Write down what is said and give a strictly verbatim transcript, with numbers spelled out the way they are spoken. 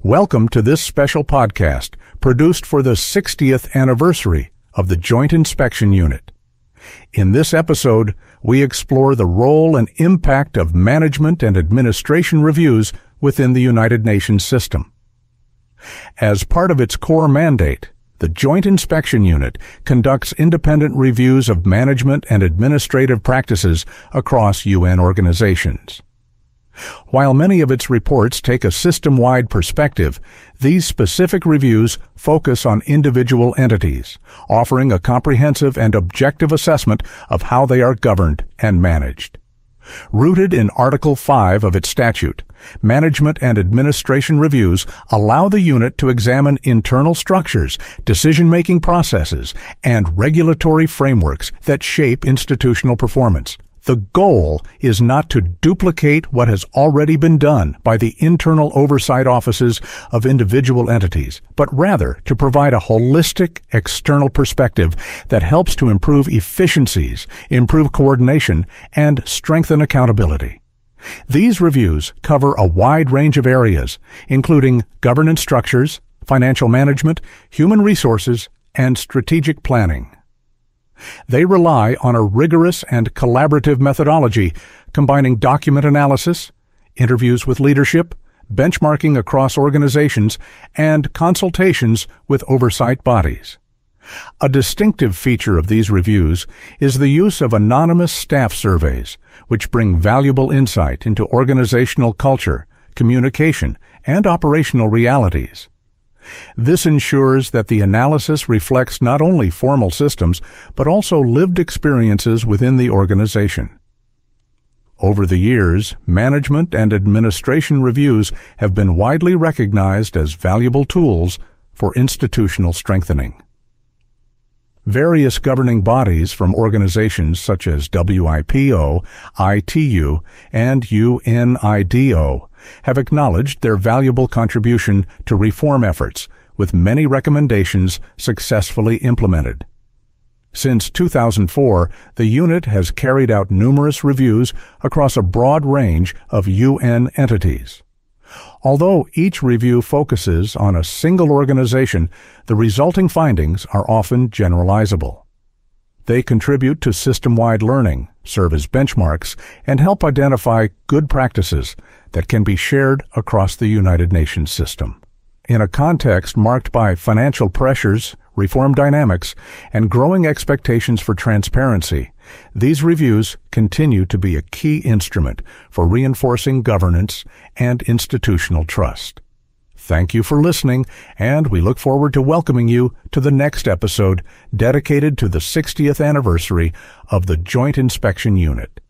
Welcome to this special podcast produced for the sixtieth anniversary of the Joint Inspection Unit. In this episode, we explore the role and impact of management and administration reviews within the United Nations system. As part of its core mandate, the Joint Inspection Unit conducts independent reviews of management and administrative practices across U N organizations. While many of its reports take a system-wide perspective, these specific reviews focus on individual entities, offering a comprehensive and objective assessment of how they are governed and managed. Rooted in Article five of its statute, management and administration reviews allow the unit to examine internal structures, decision-making processes, and regulatory frameworks that shape institutional performance. The goal is not to duplicate what has already been done by the internal oversight offices of individual entities, but rather to provide a holistic external perspective that helps to improve efficiencies, improve coordination, and strengthen accountability. These reviews cover a wide range of areas, including governance structures, financial management, human resources, and strategic planning. They rely on a rigorous and collaborative methodology, combining document analysis, interviews with leadership, benchmarking across organizations, and consultations with oversight bodies. A distinctive feature of these reviews is the use of anonymous staff surveys, which bring valuable insight into organizational culture, communication, and operational realities. This ensures that the analysis reflects not only formal systems, but also lived experiences within the organization. Over the years, management and administration reviews have been widely recognized as valuable tools for institutional strengthening. Various governing bodies from organizations such as W I P O, I T U, and U N I D O have acknowledged their valuable contribution to reform efforts, with many recommendations successfully implemented. Since two thousand four, the unit has carried out numerous reviews across a broad range of U N entities. Although each review focuses on a single organization, the resulting findings are often generalizable. They contribute to system-wide learning, serve as benchmarks, and help identify good practices that can be shared across the United Nations system. In a context marked by financial pressures, reform dynamics, and growing expectations for transparency, these reviews continue to be a key instrument for reinforcing governance and institutional trust. Thank you for listening, and we look forward to welcoming you to the next episode dedicated to the sixtieth anniversary of the Joint Inspection Unit.